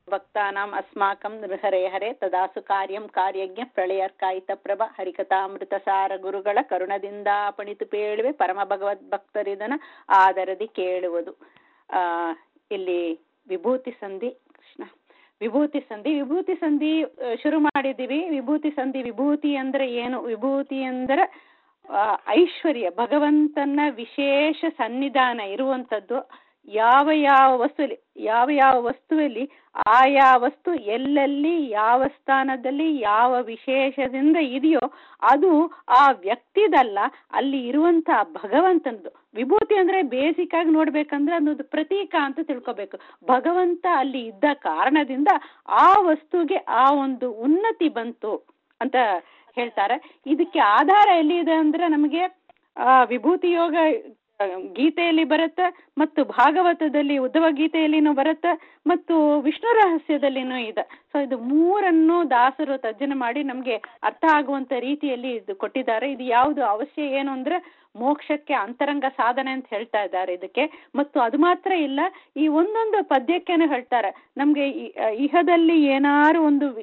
ಭಕ್ತಾನಾಂ ಅಸ್ಮಾಕಂ ನೃಹರೇ ಹರೇ ತದಾಸು ಕಾರ್ಯಂ ಕಾರ್ಯಜ್ಞ ಪ್ರಳಯರ್ಕಾಯಿತ ಪ್ರಭ ಹರಿಕಥಾಮೃತಸಾರ ಗುರುಗಳ ಕರುಣದಿಂದ ಪಣಿತು ಪೇಳುವೆ ಪರಮ ಭಗವದ್ ಭಕ್ತರಿದನ ಆದರದಿ ಕೇಳುವುದು. ಇಲ್ಲಿ ವಿಭೂತಿ ಸಂಧಿ ಕೃಷ್ಣ ವಿಭೂತಿ ಸಂಧಿ ಶುರು ಮಾಡಿದ್ದೀವಿ. ವಿಭೂತಿ ಅಂದ್ರೆ ಏನು? ವಿಭೂತಿ ಅಂದ್ರೆ ಐಶ್ವರ್ಯ, ಭಗವಂತನ ವಿಶೇಷ ಸನ್ನಿಧಾನ ಇರುವಂಥದ್ದು. ಯಾವ ವಸ್ತುವಲ್ಲಿ ಆಯಾ ವಸ್ತು ಎಲ್ಲೆಲ್ಲಿ ಯಾವ ಸ್ಥಾನದಲ್ಲಿ ಯಾವ ವಿಶೇಷದಿಂದ ಇದೆಯೋ ಅದು ಆ ವ್ಯಕ್ತಿದಲ್ಲ, ಅಲ್ಲಿ ಇರುವಂತಹ ಭಗವಂತನದು. ವಿಭೂತಿ ಅಂದ್ರೆ ಬೇಸಿಕ್ ಆಗಿ ನೋಡ್ಬೇಕಂದ್ರೆ ಅನ್ನೋದು ಪ್ರತೀಕ ಅಂತ ತಿಳ್ಕೊಬೇಕು. ಭಗವಂತ ಅಲ್ಲಿ ಇದ್ದ ಕಾರಣದಿಂದ ಆ ವಸ್ತುಗೆ ಆ ಒಂದು ಉನ್ನತಿ ಬಂತು ಅಂತ ಹೇಳ್ತಾರೆ. ಇದಕ್ಕೆ ಆಧಾರ ಎಲ್ಲಿದೆ ಅಂದ್ರೆ ನಮಗೆ ವಿಭೂತಿ ಯೋಗ ಗೀತೆಯಲ್ಲಿ ಬರುತ್ತೆ, ಮತ್ತು ಭಾಗವತದಲ್ಲಿ ಉದ್ಧವ ಗೀತೆಯಲ್ಲಿನೂ ಬರುತ್ತೆ, ಮತ್ತು ವಿಷ್ಣು ರಹಸ್ಯದಲ್ಲಿನೂ ಇದೆ. ಸೊ ಇದು ಮೂರನ್ನು ದಾಸರು ತರ್ಜನೆ ಮಾಡಿ ನಮಗೆ ಅರ್ಥ ಆಗುವಂತ ರೀತಿಯಲ್ಲಿ ಇದು ಕೊಟ್ಟಿದ್ದಾರೆ. ಇದು ಯಾವುದು ಅವಶ್ಯ ಏನು ಅಂದ್ರೆ ಮೋಕ್ಷಕ್ಕೆ ಅಂತರಂಗ ಸಾಧನೆ ಅಂತ ಹೇಳ್ತಾ ಇದ್ದಾರೆ ಇದಕ್ಕೆ. ಮತ್ತು ಅದು ಮಾತ್ರ ಇಲ್ಲ, ಈ ಒಂದೊಂದು ಪದ್ಯಕ್ಕೇನು ಹೇಳ್ತಾರೆ ನಮ್ಗೆ ಇಹದಲ್ಲಿ ಏನಾರು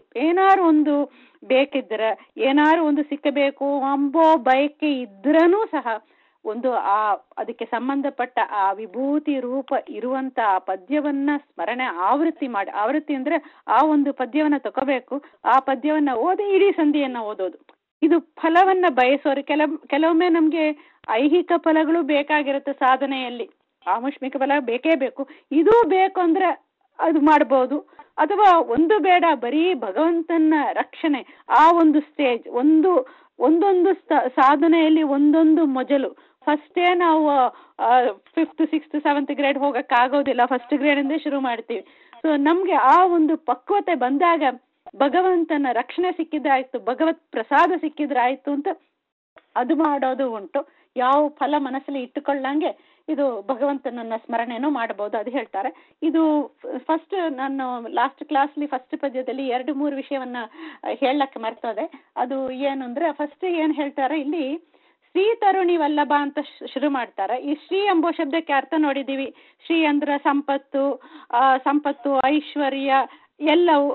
ಒಂದು ಬೇಕಿದ್ರೆ, ಏನಾರು ಒಂದು ಸಿಕ್ಕಬೇಕು ಅಂಬೋ ಬಯಕೆ ಇದ್ರನೂ ಸಹ ಒಂದು ಅದಕ್ಕೆ ಸಂಬಂಧಪಟ್ಟ ಆ ವಿಭೂತಿ ರೂಪ ಇರುವಂತ ಆ ಪದ್ಯವನ್ನ ಸ್ಮರಣೆ ಆವೃತ್ತಿ ಅಂದ್ರೆ ಆ ಒಂದು ಪದ್ಯವನ್ನ ತಗೋಬೇಕು, ಆ ಪದ್ಯವನ್ನ ಓದಿ ಇಡೀ ಸಂಧಿಯನ್ನ ಓದೋದು. ಇದು ಫಲವನ್ನ ಬಯಸೋರು. ಕೆಲವೊಮ್ಮೆ ನಮ್ಗೆ ಐಹಿಕ ಫಲಗಳು ಬೇಕಾಗಿರುತ್ತೆ ಸಾಧನೆಯಲ್ಲಿ, ಆಮುಷ್ಮಿಕ ಫಲ ಬೇಕೇ ಬೇಕು. ಇದೂ ಬೇಕು ಅಂದ್ರೆ ಅದು ಮಾಡ್ಬೋದು, ಅಥವಾ ಒಂದು ಬೇಡ, ಬರೀ ಭಗವಂತನ ರಕ್ಷಣೆ ಆ ಒಂದು ಸ್ಟೇಜ್. ಒಂದೊಂದು ಸಾಧನೆಯಲ್ಲಿ ಒಂದೊಂದು ಮೊದಲು. ಫಸ್ಟೇ ನಾವು 5th 6th 7th grade ಹೋಗಕ್ಕಾಗೋದಿಲ್ಲ, first ಗ್ರೇಡಿಂದ ಶುರು ಮಾಡ್ತೀವಿ. ಸೊ ನಮ್ಗೆ ಆ ಒಂದು ಪಕ್ವತೆ ಬಂದಾಗ ಭಗವಂತನ ರಕ್ಷಣೆ ಸಿಕ್ಕಿದ್ರಾಯ್ತು, ಭಗವತ್ ಪ್ರಸಾದ ಸಿಕ್ಕಿದ್ರಾಯ್ತು ಅಂತ ಅದು ಮಾಡೋದು ಉಂಟು. ಯಾವ ಫಲ ಮನಸ್ಸಲ್ಲಿ ಇಟ್ಟುಕೊಳ್ಳಂಗೆ ಇದು ಭಗವಂತನನ್ನ ಸ್ಮರಣೆನೂ ಮಾಡಬಹುದು, ಅದು ಹೇಳ್ತಾರೆ. ಇದು ಫಸ್ಟ್ ನಾನು ಲಾಸ್ಟ್ ಕ್ಲಾಸ್ಲಿ ಫಸ್ಟ್ ಪದ್ಯದಲ್ಲಿ 2-3 ವಿಷಯವನ್ನ ಹೇಳಕ್ಕೆ ಮರ್ತದೆ. ಅದು ಏನು ಅಂದ್ರೆ ಫಸ್ಟ್ ಏನ್ ಹೇಳ್ತಾರೆ ಇಲ್ಲಿ, ಶ್ರೀ ತರುಣಿ ವಲ್ಲಭ ಅಂತ ಶುರು ಮಾಡ್ತಾರೆ. ಈ ಶ್ರೀ ಎಂಬೋ ಶಬ್ದಕ್ಕೆ ಅರ್ಥ ನೋಡಿದ್ದೀವಿ. ಶ್ರೀ ಅಂದ್ರೆ ಸಂಪತ್ತು ಐಶ್ವರ್ಯ ಎಲ್ಲವೂ,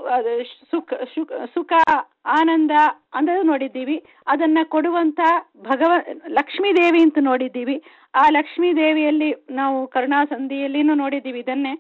ಸುಖ ಆನಂದ ಅಂದ್ರೆ ನೋಡಿದ್ದೀವಿ. ಅದನ್ನ ಕೊಡುವಂತ ಲಕ್ಷ್ಮೀ ದೇವಿ ಅಂತ ನೋಡಿದ್ದೀವಿ. ಆ ಲಕ್ಷ್ಮೀ ದೇವಿಯಲ್ಲಿ ನಾವು ಕರುಣಾಸಂಧಿಯಲ್ಲಿನೂ ನೋಡಿದ್ದೀವಿ ಇದನ್ನೇ.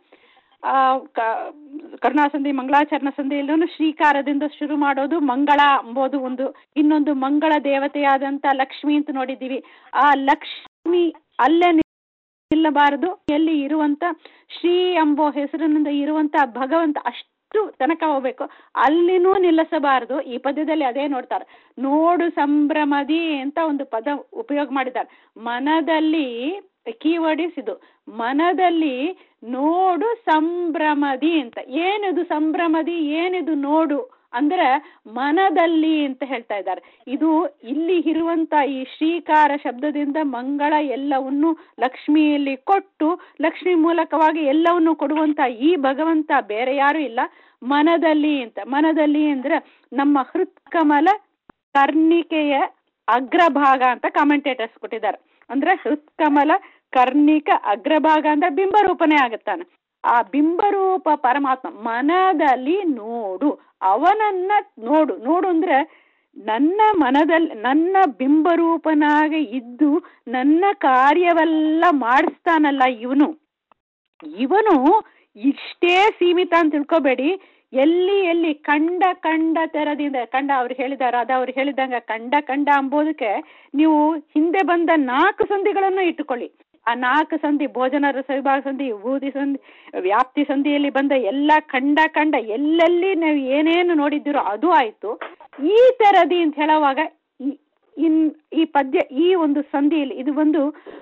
ಕರುಣಾಸಂಧಿ ಮಂಗಳಾಚರಣ ಸಂಧಿಯಲ್ಲೂ ಶ್ರೀಕಾರದಿಂದ ಶುರು ಮಾಡೋದು ಮಂಗಳ ಎಂಬುದು ಒಂದು. ಇನ್ನೊಂದು ಮಂಗಳ ದೇವತೆಯಾದಂತ ಲಕ್ಷ್ಮಿ ಅಂತ ನೋಡಿದ್ದೀವಿ. ಆ ಲಕ್ಷ್ಮಿ ಅಲ್ಲೇ ನಿಲ್ಲಬಾರದು, ಎಲ್ಲಿ ಇರುವಂತ ಶ್ರೀ ಎಂಬೋ ಹೆಸರಿನಿಂದ ಇರುವಂತ ಭಗವಂತ ಅಷ್ಟು ತನಕ ಹೋಗ್ಬೇಕು, ಅಲ್ಲಿನೂ ನಿಲ್ಲಿಸಬಾರದು. ಈ ಪದ್ಯದಲ್ಲಿ ಅದೇ ನೋಡ್ತಾರೆ. ನೋಡು ಸಂಭ್ರಮದಿ ಅಂತ ಒಂದು ಪದ ಉಪಯೋಗ ಮಾಡಿದ್ದಾರೆ. ಮನದಲ್ಲಿ ಕೀವರ್ಡ್ ಇದು, ಮನದಲ್ಲಿ ನೋಡು ಸಂಭ್ರಮದಿ ಅಂತ. ಏನಿದು ಸಂಭ್ರಮದಿ, ಏನಿದು ನೋಡು ಅಂದ್ರೆ ಮನದಲ್ಲಿ ಅಂತ ಹೇಳ್ತಾ ಇದ್ದಾರೆ. ಇದು ಇಲ್ಲಿ ಇರುವಂತ ಈ ಶ್ರೀಕಾರ ಶಬ್ದದಿಂದ ಮಂಗಳ ಎಲ್ಲವನ್ನೂ ಲಕ್ಷ್ಮಿಯಲ್ಲಿ ಕೊಟ್ಟು, ಲಕ್ಷ್ಮಿ ಮೂಲಕವಾಗಿ ಎಲ್ಲವನ್ನೂ ಕೊಡುವಂತ ಈ ಭಗವಂತ ಬೇರೆ ಯಾರು ಇಲ್ಲ, ಮನದಲ್ಲಿ ಅಂತ. ಮನದಲ್ಲಿ ಅಂದ್ರೆ ನಮ್ಮ ಹೃತ್ಕಮಲ ಕರ್ಣಿಕೆಯ ಅಗ್ರಭಾಗ ಅಂತ ಕಾಮೆಂಟೇಟರ್ಸ್ ಕೊಟ್ಟಿದ್ದಾರೆ. ಅಂದ್ರೆ ಹೃತ್ಕಮಲ ಕರ್ಣಿಕ ಅಗ್ರಭಾಗ ಅಂದ್ರೆ ಬಿಂಬರೂಪನೇ ಆಗುತ್ತಾನೆ. ಆ ಬಿಂಬರೂಪ ಪರಮಾತ್ಮ ಮನದಲ್ಲಿ ನೋಡು, ಅವನನ್ನ ನೋಡು ಅಂದ್ರೆ ನನ್ನ ಮನದಲ್ಲಿ ನನ್ನ ಬಿಂಬರೂಪನಾಗಿ ಇದ್ದು ನನ್ನ ಕಾರ್ಯವೆಲ್ಲ ಮಾಡಿಸ್ತಾನಲ್ಲ ಇವನು ಇಷ್ಟೇ ಸೀಮಿತ ಅಂತ ತಿಳ್ಕೊಬೇಡಿ. ಎಲ್ಲಿ ಕಂಡ ತೆರದಿಂದ ಅವ್ರು ಹೇಳಿದಾರ, ಅವ್ರು ಹೇಳಿದಂಗ ಕಂಡ ಅಂಬೋದಕ್ಕೆ ನೀವು ಹಿಂದೆ ಬಂದ 4 ಸಂಧಿಗಳನ್ನು ಇಟ್ಟುಕೊಳ್ಳಿ. ಆ 4 ಸಂಧಿ, ಭೋಜನ ರಸವಿಭಾಗ ಸಂಧಿ, ವಿಭೂತಿ ಸಂಧಿ, ವ್ಯಾಪ್ತಿ ಸಂಧಿಯಲ್ಲಿ ಬಂದ ಎಲ್ಲ ಕಂಡ ಎಲ್ಲೆಲ್ಲಿ ನಾವು ಏನೇನು ನೋಡಿದ್ದೀರೋ ಅದು ಆಯ್ತು. ಈ ತೆರದಿ ಅಂತ ಹೇಳುವಾಗ ಈ ಪದ್ಯ ಈ ಒಂದು ಸಂಧಿಯಲ್ಲಿ ಇದು ಒಂದು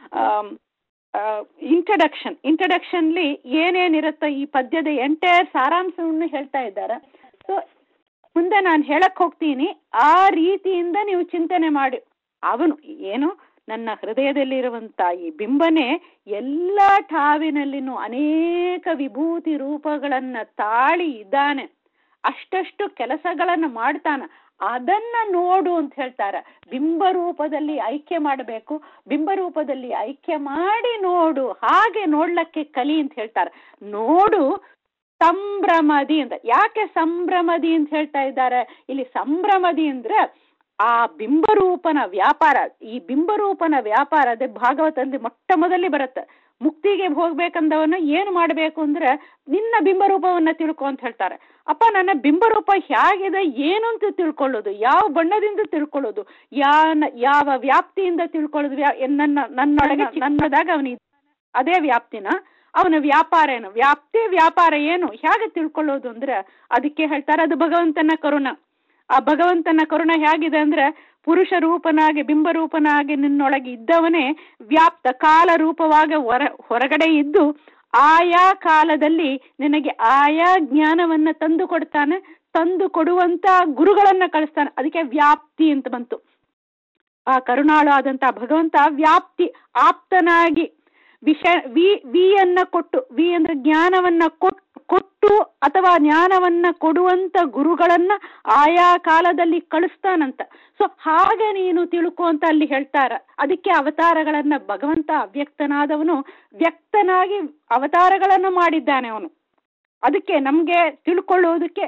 ಇಂಟ್ರಡಕ್ಷನ್ಲಿ ಏನೇನಿರುತ್ತೋ ಈ ಪದ್ಯದ ಎಂಟೈರ್ ಸಾರಾಂಶವನ್ನು ಹೇಳ್ತಾ ಇದ್ದಾರೆ. ಸೊ ಮುಂದೆ ನಾನು ಹೇಳಕ್ ಹೋಗ್ತೀನಿ, ಆ ರೀತಿಯಿಂದ ನೀವು ಚಿಂತನೆ ಮಾಡಿ. ಅವನು ಏನು, ನನ್ನ ಹೃದಯದಲ್ಲಿರುವಂತ ಈ ಬಿಂಬನೆ ಎಲ್ಲ ಠಾವಿನಲ್ಲಿನೂ ಅನೇಕ ವಿಭೂತಿ ರೂಪಗಳನ್ನ ತಾಳಿ ಇದ್ದಾನೆ, ಅಷ್ಟಷ್ಟು ಕೆಲಸಗಳನ್ನು ಮಾಡ್ತಾನ, ಅದನ್ನ ನೋಡು ಅಂತ ಹೇಳ್ತಾರೆ. ಬಿಂಬರೂಪದಲ್ಲಿ ಐಕ್ಯ ಮಾಡಬೇಕು, ಬಿಂಬರೂಪದಲ್ಲಿ ಐಕ್ಯ ಮಾಡಿ ನೋಡು, ಹಾಗೆ ನೋಡ್ಲಕ್ಕೆ ಕಲಿ ಅಂತ ಹೇಳ್ತಾರೆ. ನೋಡು ಸಂಭ್ರಮದಿ ಅಂತ. ಯಾಕೆ ಸಂಭ್ರಮದಿ ಅಂತ ಹೇಳ್ತಾ ಇದ್ದಾರೆ ಇಲ್ಲಿ? ಸಂಭ್ರಮದಿ ಅಂದ್ರೆ ಆ ಬಿಂಬರೂಪನ ವ್ಯಾಪಾರ. ಈ ಬಿಂಬರೂಪನ ವ್ಯಾಪಾರ ಅದೇ ಭಾಗವತದಲ್ಲಿ ಮೊಟ್ಟ ಮೊದಲೇ ಬರುತ್ತೆ. ಮುಕ್ತಿಗೆ ಹೋಗ್ಬೇಕಂದವನ್ನ ಏನು ಮಾಡಬೇಕು ಅಂದ್ರೆ ನಿನ್ನ ಬಿಂಬರೂಪವನ್ನ ತಿಳ್ಕೊ ಅಂತ ಹೇಳ್ತಾರೆ. ಅಪ್ಪ, ನನ್ನ ಬಿಂಬರೂಪ ಹೇಗಿದೆ ಏನು ಅಂತ ತಿಳ್ಕೊಳ್ಳೋದು, ಯಾವ ಬಣ್ಣದಿಂದ ತಿಳ್ಕೊಳ್ಳೋದು, ಯಾವ ವ್ಯಾಪ್ತಿಯಿಂದ ತಿಳ್ಕೊಳ್ಳೋದು, ನನ್ನೊಳದಾಗ ಅವನಿಗೆ ಅದೇ ವ್ಯಾಪ್ತಿನ, ಅವನ ವ್ಯಾಪಾರ ಏನು, ವ್ಯಾಪಾರ ಏನು, ಹೇಗೆ ತಿಳ್ಕೊಳ್ಳೋದು ಅಂದ್ರೆ ಅದಕ್ಕೆ ಹೇಳ್ತಾರೆ ಅದು ಭಗವಂತನ ಕರುಣ. ಆ ಭಗವಂತನ ಕರುಣ ಹೇಗಿದೆ ಅಂದ್ರೆ ಪುರುಷ ರೂಪನಾಗಿ ಬಿಂಬರೂಪನಾಗಿ ನಿನ್ನೊಳಗೆ ಇದ್ದವನೇ ವ್ಯಾಪ್ತ ಕಾಲ ರೂಪವಾಗಿ ಹೊರಗಡೆ ಇದ್ದು ಆಯಾ ಕಾಲದಲ್ಲಿ ನಿನಗೆ ಆಯಾ ಜ್ಞಾನವನ್ನ ತಂದು ಕೊಡ್ತಾನೆ, ತಂದು ಕೊಡುವಂತ ಗುರುಗಳನ್ನ ಕಳಿಸ್ತಾನೆ. ಅದಕ್ಕೆ ವ್ಯಾಪ್ತಿ ಅಂತ ಬಂತು. ಆ ಕರುಣಾಳು ಆದಂತ ಭಗವಂತ ವ್ಯಾಪ್ತಿ ಆಪ್ತನಾಗಿ ವಿಯನ್ನ ಕೊಟ್ಟು, ವಿ ಅಂದ್ರೆ ಜ್ಞಾನವನ್ನ ಕೊಟ್ಟು ಅಥವಾ ಜ್ಞಾನವನ್ನ ಕೊಡುವಂತ ಗುರುಗಳನ್ನ ಆಯಾ ಕಾಲದಲ್ಲಿ ಕಳಿಸ್ತಾನಂತ. ಸೊ ಹಾಗೆ ನೀನು ತಿಳ್ಕೊ ಅಂತ ಅಲ್ಲಿ ಹೇಳ್ತಾರ. ಅದಕ್ಕೆ ಅವತಾರಗಳನ್ನ ಭಗವಂತ ಅವ್ಯಕ್ತನಾದವನು ವ್ಯಕ್ತನಾಗಿ ಅವತಾರಗಳನ್ನು ಮಾಡಿದ್ದಾನೆ ಅವನು. ಅದಕ್ಕೆ ನಮ್ಗೆ ತಿಳ್ಕೊಳ್ಳೋದಕ್ಕೆ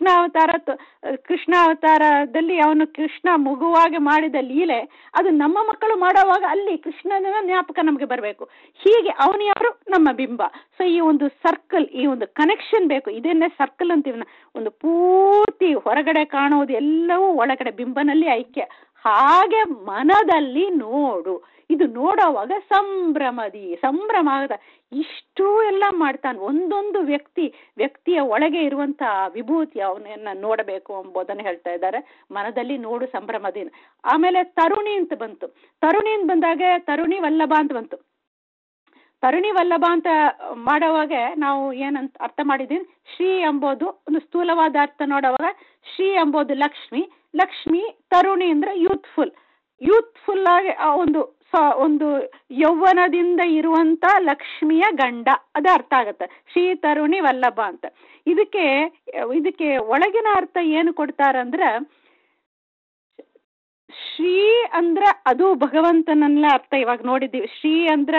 ಕೃಷ್ಣಾವತಾರದಲ್ಲಿ ಅವನು ಕೃಷ್ಣ ಮಗುವಾಗಿ ಮಾಡಿದ ಲೀಲೆ ಅದು ನಮ್ಮ ಮಕ್ಕಳು ಮಾಡೋವಾಗ ಅಲ್ಲಿ ಕೃಷ್ಣನ ಜ್ಞಾಪಕ ನಮ್ಗೆ ಬರಬೇಕು. ಹೀಗೆ ಅವನು ಯಾರು? ನಮ್ಮ ಬಿಂಬ. ಸೊ ಈ ಒಂದು ಸರ್ಕಲ್, ಈ ಒಂದು ಕನೆಕ್ಷನ್ ಬೇಕು. ಇದನ್ನೇ ಸರ್ಕಲ್ ಅಂತೀವಿ. ಒಂದು ಪೂರ್ತಿ ಹೊರಗಡೆ ಕಾಣೋದು ಎಲ್ಲವೂ ಒಳಗಡೆ ಬಿಂಬನಲ್ಲಿ ಐಕ್ಯ. ಹಾಗೆ ಮನದಲ್ಲಿ ನೋಡು. ಇದು ನೋಡೋವಾಗ ಸಂಭ್ರಮ ಆಗದ. ಇಷ್ಟು ಎಲ್ಲ ಮಾಡ್ತಾನೆ. ಒಂದೊಂದು ವ್ಯಕ್ತಿಯ ಒಳಗೆ ಇರುವಂತಹ ವಿಭೂತಿ ಅವನನ್ನ ನೋಡಬೇಕು ಎಂಬುದನ್ನು ಹೇಳ್ತಾ ಇದ್ದಾರೆ. ಮನದಲ್ಲಿ ನೋಡು ಸಂಭ್ರಮದಿಂದ. ಆಮೇಲೆ ತರುಣಿ ಅಂತ ಬಂತು. ತರುಣಿ ಅಂತ ಬಂದಾಗ ತರುಣಿ ವಲ್ಲಭ ಅಂತ ಬಂತು. ತರುಣಿ ವಲ್ಲಭ ಅಂತ ಮಾಡೋವಾಗ ನಾವು ಏನಂತ ಅರ್ಥ ಮಾಡಿದೀವಿ? ಶ್ರೀ ಎಂಬುದು ಒಂದು ಸ್ಥೂಲವಾದ ಅರ್ಥ ನೋಡುವಾಗ ಶ್ರೀ ಎಂಬುದು ಲಕ್ಷ್ಮಿ, ತರುಣಿ ಅಂದ್ರೆ ಯೂತ್ಫುಲ್ ಆಗಿ ಒಂದು ಯೌವನದಿಂದ ಇರುವಂತ ಲಕ್ಷ್ಮಿಯ ಗಂಡ, ಅದು ಅರ್ಥ ಆಗತ್ತೆ. ಶ್ರೀ ತರುಣಿ ವಲ್ಲಭ ಅಂತ. ಇದಕ್ಕೆ ಒಳಗಿನ ಅರ್ಥ ಏನು ಕೊಡ್ತಾರಂದ್ರ, ಶ್ರೀ ಅಂದ್ರ ಅದು ಭಗವಂತನನ್ನ ಅರ್ಥ ಇವಾಗ ನೋಡಿದ್ದೀವಿ. ಶ್ರೀ ಅಂದ್ರ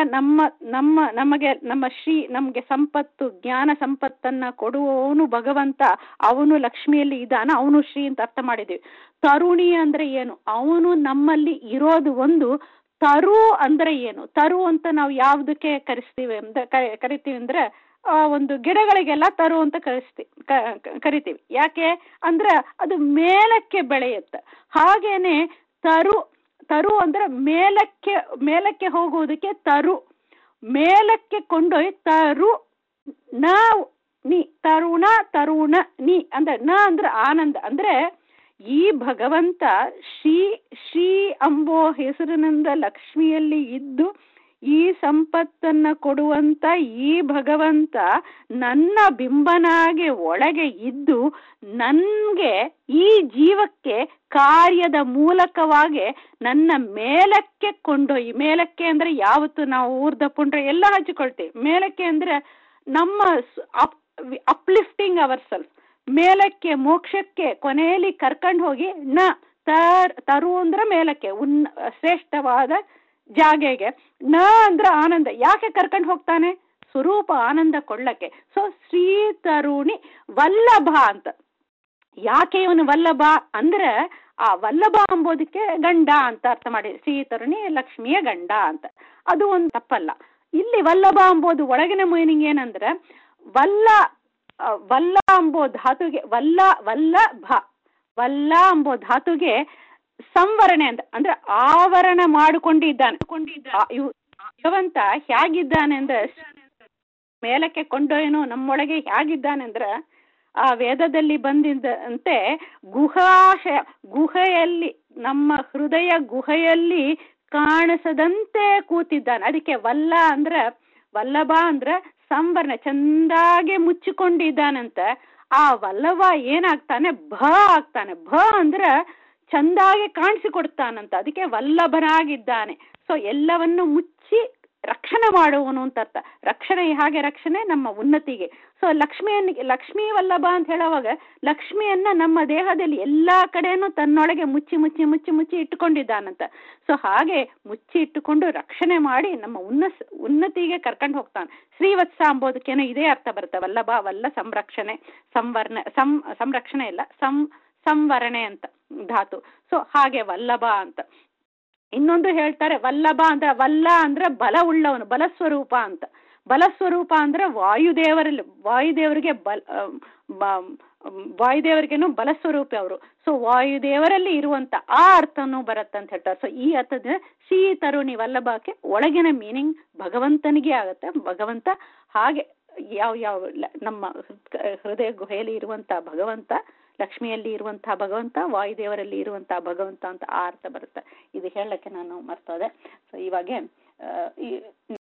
ನಮಗೆ ಸಂಪತ್ತು, ಜ್ಞಾನ ಸಂಪತ್ತನ್ನ ಕೊಡುವವನು ಭಗವಂತ. ಅವನು ಲಕ್ಷ್ಮಿಯಲ್ಲಿ ಇದ್ದಾನ, ಅವನು ಶ್ರೀ ಅಂತ ಅರ್ಥ ಮಾಡಿದ್ದೀವಿ. ತರುಣಿ ಅಂದ್ರೆ ಏನು? ಅವನು ನಮ್ಮಲ್ಲಿ ಇರೋದು ಒಂದು. ತರು ಅಂದ್ರೆ ಏನು? ತರು ಅಂತ ನಾವು ಯಾವುದಕ್ಕೆ ಕರಿತೀವಿ ಅಂದ್ರೆ ಒಂದು ಗಿಡಗಳಿಗೆಲ್ಲ ತರು ಅಂತ ಕರಿತೀವಿ. ಯಾಕೆ ಅಂದ್ರೆ ಅದು ಮೇಲಕ್ಕೆ ಬೆಳೆಯುತ್ತೆ. ಹಾಗೇನೆ ತರು ಅಂದ್ರೆ ಮೇಲಕ್ಕೆ ಹೋಗುವುದಕ್ಕೆ ತರು, ಮೇಲಕ್ಕೆ ಕೊಂಡೊಯ್ ತರು ತರುಣ ನೀ ಅಂದ್ರೆ ಅಂದ್ರೆ ಆನಂದ. ಅಂದ್ರೆ ಈ ಭಗವಂತ ಶ್ರೀ ಅಂಬೋ ಹೆಸರಿನಿಂದ ಲಕ್ಷ್ಮಿಯಲ್ಲಿ ಇದ್ದು ಈ ಸಂಪತ್ತನ್ನ ಕೊಡುವಂತ ಈ ಭಗವಂತ ನನ್ನ ಬಿಂಬನಾಗಿ ಒಳಗೆ ಇದ್ದು ನನ್ಗೆ ಈ ಜೀವಕ್ಕೆ ಕಾರ್ಯದ ಮೂಲಕವಾಗಿ ನನ್ನ ಮೇಲಕ್ಕೆ ಕೊಂಡೊಯ್ಯಿ. ಮೇಲಕ್ಕೆ ಅಂದ್ರೆ ಯಾವತ್ತು ನಾವು ಊರ್ಧ ಪುಂಡ್ರ ಎಲ್ಲ ಹಚ್ಚಿಕೊಳ್ತೇವೆ. ಮೇಲಕ್ಕೆ ಅಂದ್ರೆ ನಮ್ಮ ಅಪ್ಲಿಫ್ಟಿಂಗ್ ಅವರ್ ಸೆಲ್ಫ್, ಮೇಲಕ್ಕೆ ಮೋಕ್ಷಕ್ಕೆ ಕೊನೆಯಲ್ಲಿ ಕರ್ಕೊಂಡು ಹೋಗಿ ತರು ಅಂದ್ರೆ ಮೇಲಕ್ಕೆ ಶ್ರೇಷ್ಠವಾದ ಜಾಗೆಗೆ. ಅಂದ್ರೆ ಆನಂದ. ಯಾಕೆ ಕರ್ಕೊಂಡು ಹೋಗ್ತಾನೆ? ಸ್ವರೂಪ ಆನಂದ ಕೊಳ್ಳಕ್ಕೆ. ಸೊ ಶ್ರೀ ತರುಣಿ ವಲ್ಲಭ ಅಂತ. ಯಾಕೆ ಇವನು ವಲ್ಲಭ ಅಂದ್ರೆ ಆ ವಲ್ಲಭ ಎಂಬುದಕ್ಕೆ ಗಂಡ ಅಂತ ಅರ್ಥ ಮಾಡಿ. ಶ್ರೀ ತರುಣಿ ಲಕ್ಷ್ಮಿಯ ಗಂಡ ಅಂತ. ಅದು ಒಂದು ತಪ್ಪಲ್ಲ. ಇಲ್ಲಿ ವಲ್ಲಭ ಎಂಬುದು ಒಳಗಿನ ಮೀನಿಂಗ್ ಏನಂದ್ರೆ ವಲ್ಲ ಎಂಬೋ ಧಾತುಗೆ ವಲ್ಲ ಎಂಬೋ ಧಾತುಗೆ ಸಂವರಣೆ ಅಂದ್ರೆ ಆವರಣ ಮಾಡಿಕೊಂಡಿದ್ದಾನೆ. ಭಗವಂತ ಹೇಗಿದ್ದಾನೆ ಅಂದ್ರೆ ಮೇಲಕ್ಕೆ ಕೊಂಡೊಯ್ಯನು ನಮ್ಮೊಳಗೆ ಹೇಗಿದ್ದಾನೆ ಅಂದ್ರೆ ಆ ವೇದದಲ್ಲಿ ಬಂದಿದ್ದಂತೆ ಗುಹೆಯಲ್ಲಿ, ನಮ್ಮ ಹೃದಯ ಗುಹೆಯಲ್ಲಿ ಕಾಣಿಸದಂತೆ ಕೂತಿದ್ದಾನೆ. ಅದಕ್ಕೆ ವಲ್ಲಭ ಅಂದ್ರೆ ಸಂವರ್ಣ, ಚಂದಾಗೆ ಮುಚ್ಚಿಕೊಂಡಿದ್ದಾನಂತ. ಆ ವಲ್ಲಭ ಏನಾಗ್ತಾನೆ? ಆಗ್ತಾನೆ. ಅಂದ್ರೆ ಚಂದಾಗಿ ಕಾಣಿಸಿಕೊಡ್ತಾನಂತ. ಅದಕ್ಕೆ ವಲ್ಲಭನಾಗಿದ್ದಾನೆ. ಸೊ ಎಲ್ಲವನ್ನು ಮುಚ್ಚಿ ರಕ್ಷಣೆ ಮಾಡುವನು ಅಂತ ಅರ್ಥ. ರಕ್ಷಣೆ ಹೇಗೆ? ರಕ್ಷಣೆ ನಮ್ಮ ಉನ್ನತಿಗೆ. ಸೊ ಲಕ್ಷ್ಮೀ ವಲ್ಲಭ ಅಂತ ಹೇಳುವಾಗ ಲಕ್ಷ್ಮಿಯನ್ನ ನಮ್ಮ ದೇಹದಲ್ಲಿ ಎಲ್ಲಾ ಕಡೆನೂ ತನ್ನೊಳಗೆ ಮುಚ್ಚಿ ಮುಚ್ಚಿ ಮುಚ್ಚಿ ಮುಚ್ಚಿ ಇಟ್ಟುಕೊಂಡಿದ್ದಾನಂತ. ಸೊ ಹಾಗೆ ಮುಚ್ಚಿ ಇಟ್ಟುಕೊಂಡು ರಕ್ಷಣೆ ಮಾಡಿ ನಮ್ಮ ಉನ್ನತಿಗೆ ಕರ್ಕೊಂಡು ಹೋಗ್ತಾನೆ. ಶ್ರೀವತ್ಸ ಅಂಬೋದಕ್ಕೇನೋ ಇದೇ ಅರ್ಥ ಬರುತ್ತೆ. ವಲ್ಲಭ ವಲ್ಲ ಸಂರಕ್ಷಣೆ, ಸಂರಕ್ಷಣೆ ಇಲ್ಲ, ಸಂವರಣೆ ಅಂತ ಧಾತು. ಸೊ ಹಾಗೆ ವಲ್ಲಭ ಅಂತ. ಇನ್ನೊಂದು ಹೇಳ್ತಾರೆ ವಲ್ಲಭ ಅಂದ್ರೆ, ವಲ್ಲ ಅಂದ್ರೆ ಬಲ ಉಳ್ಳವನು, ಬಲಸ್ವರೂಪ ಅಂತ. ಬಲಸ್ವರೂಪ ಅಂದ್ರೆ ವಾಯುದೇವರಿಗೆ ವಾಯುದೇವರಿಗೇನು ಬಲಸ್ವರೂಪಿ ಅವರು. ಸೊ ವಾಯುದೇವರಲ್ಲಿ ಇರುವಂತ ಆ ಅರ್ಥನೂ ಬರುತ್ತೆ ಅಂತ ಹೇಳ್ತಾರೆ. ಸೊ ಈ ಅರ್ಥದ ಶ್ರೀ ತರುಣಿ ವಲ್ಲಭಕ್ಕೆ ಒಳಗಿನ ಮೀನಿಂಗ್ ಭಗವಂತನಿಗೆ ಆಗತ್ತೆ. ಭಗವಂತ ಹಾಗೆ ಯಾವ ನಮ್ಮ ಹೃದಯ ಗುಹೆಯಲ್ಲಿ ಇರುವಂತಹ ಭಗವಂತ, ಲಕ್ಷ್ಮಿಯಲ್ಲಿ ಇರುವಂತಹ ಭಗವಂತ, ವಾಯುದೇವರಲ್ಲಿ ಇರುವಂತಹ ಭಗವಂತ ಅಂತ ಆ ಅರ್ಥ ಬರುತ್ತೆ. ಇದು ಹೇಳಕ್ಕೆ ನಾನು ಮರ್ತೋದೆ. ಸೊ ಇವಾಗೆ